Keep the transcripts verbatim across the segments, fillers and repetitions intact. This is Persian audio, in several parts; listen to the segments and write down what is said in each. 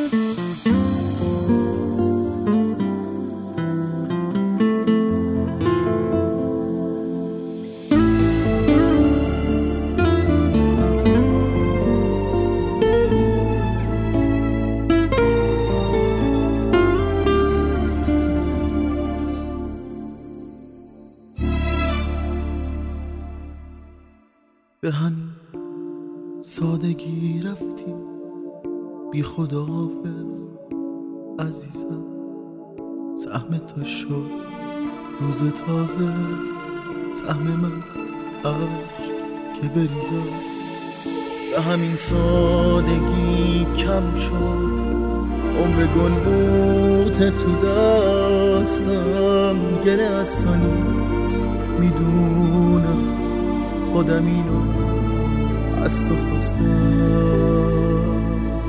به همین سادگی رفتی، بی خداحافظ عزیزم. سهم تو شد روز تازه، سهم من عشق که بریزم. به همین سادگی کم شد عمر گل بوت تو دستم. گله از تو نیست میدونم، خودم اینو از تو خواستم.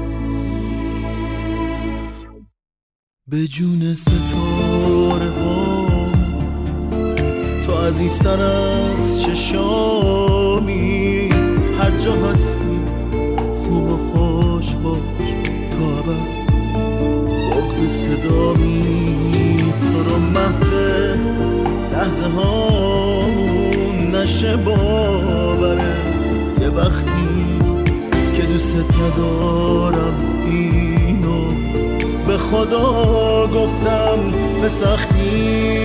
به جون ستاره ها تو عزیزتر از چشامی. هر جا هستی خوب و خوش باش تا ابد، بغض صدامی. تو رو محض لحظه هامون نشه باوره. یه وقتی که دوست ندارم اینو به خدا گفتم به سختی.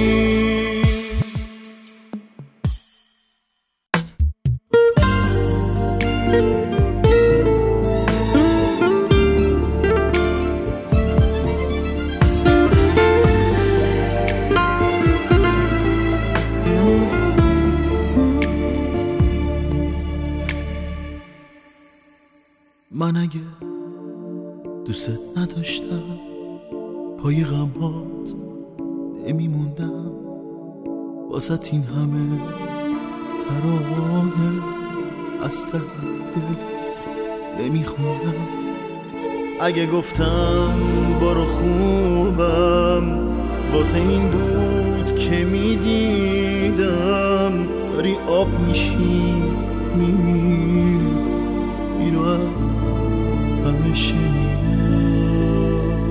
من اگه دوست نداشتم پای غمهات نمیموندم، واسه این همه ترانه از ته دل نمیخوندم. اگه گفتم برو خوبم واسه این دود که میدیدم، داری آب میشی میمیری، اینو از همه شنیدم.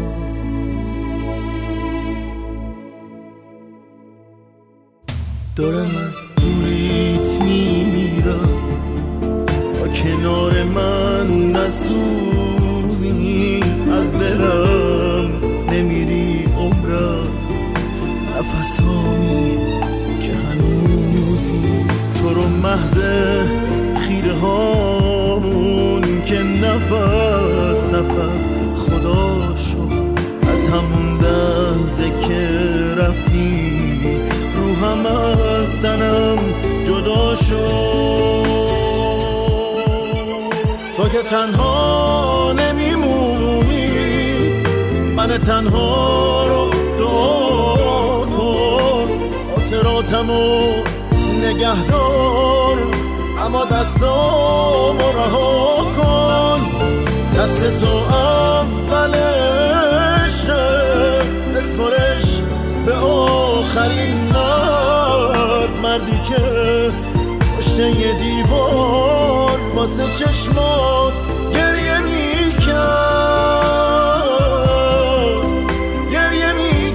دارم از دوریت میمیرم، با کنار من نسوزی. از دلم نمیری عمرم، نفسامی که هنوزی. تو رو محض خیره هامون که نفس نفس خدا شد. از همون لحظه که رفتی روحم از تنم جدا شد. تو که تنها نمیمونی، من تنها رو دعا کن. خاطراتمو نگهدار، اما دستامو رها کن. دست تو اول عشقه، بسپرش به آخرین مرد. مردی که پشت یه دیوار واسه چشمات گریه میکرد، گریه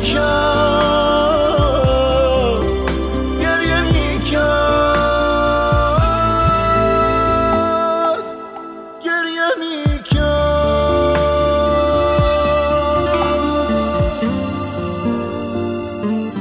میکرد، گریه میکرد، گریه میکرد.